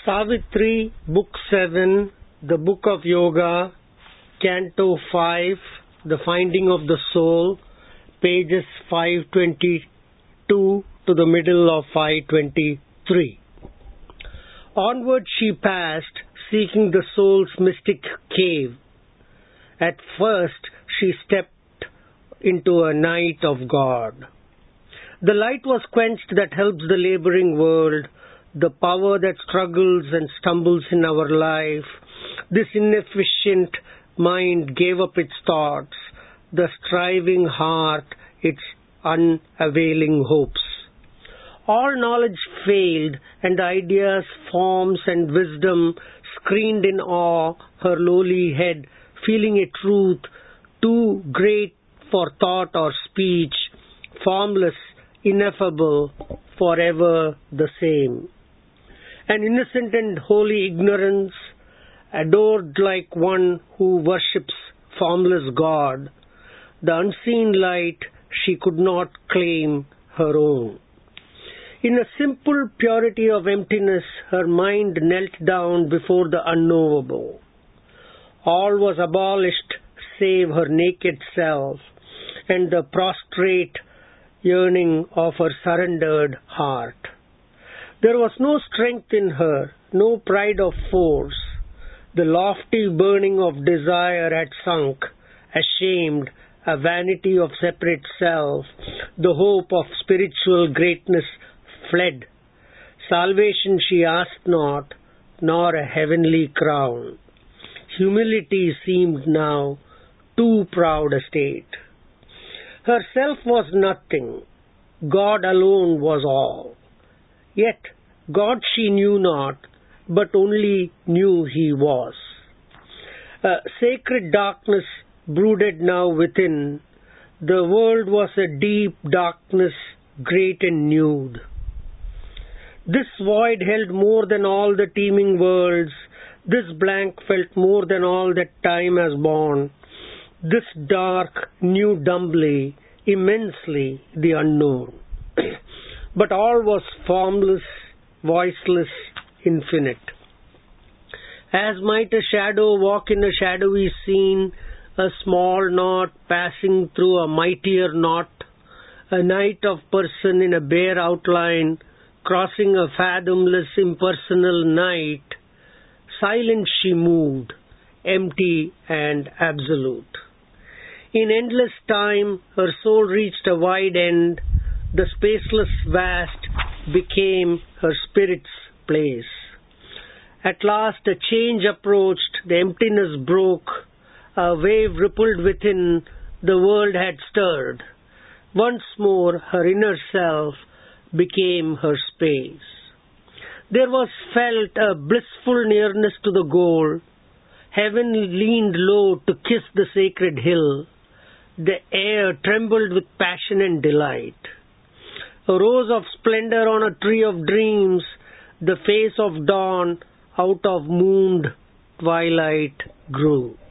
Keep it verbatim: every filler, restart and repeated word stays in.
Savitri, Book seven, the Book of Yoga, Canto five, The Finding of the Soul, pages five twenty-two to the middle of five twenty-three. Onward she passed, seeking the soul's mystic cave. At first she stepped into a night of God. The light was quenched that helps the laboring world, the power that struggles and stumbles in our life. This inefficient mind gave up its thoughts, the striving heart its unavailing hopes. All knowledge failed, and ideas, forms, and wisdom screened in awe her lowly head, feeling a truth too great for thought or speech, formless, ineffable, forever the same. An innocent and holy ignorance, adored like one who worships formless God, the unseen light she could not claim her own. In a simple purity of emptiness, her mind knelt down before the unknowable. All was abolished save her naked self and the prostrate yearning of her surrendered heart. There was no strength in her, no pride of force. The lofty burning of desire had sunk, ashamed, a vanity of separate self. The hope of spiritual greatness fled. Salvation she asked not, nor a heavenly crown. Humility seemed now too proud a state. Herself was nothing. God alone was all. Yet God she knew not, but only knew He was. A sacred darkness brooded now within. The world was a deep darkness, great and nude. This void held more than all the teeming worlds. This blank felt more than all that time has borne. This dark knew dumbly, immensely the unknown. But all was formless, voiceless, infinite. As might a shadow walk in a shadowy scene, a small knot passing through a mightier knot, a night of person in a bare outline, crossing a fathomless impersonal night, silent she moved, empty and absolute. In endless time, her soul reached a wide end. The spaceless vast became her spirit's place. At last a change approached, the emptiness broke, a wave rippled within, the world had stirred. Once more her inner self became her space. There was felt a blissful nearness to the goal. Heaven leaned low to kiss the sacred hill. The air trembled with passion and delight. A rose of splendor on a tree of dreams, the face of dawn out of mooned twilight grew.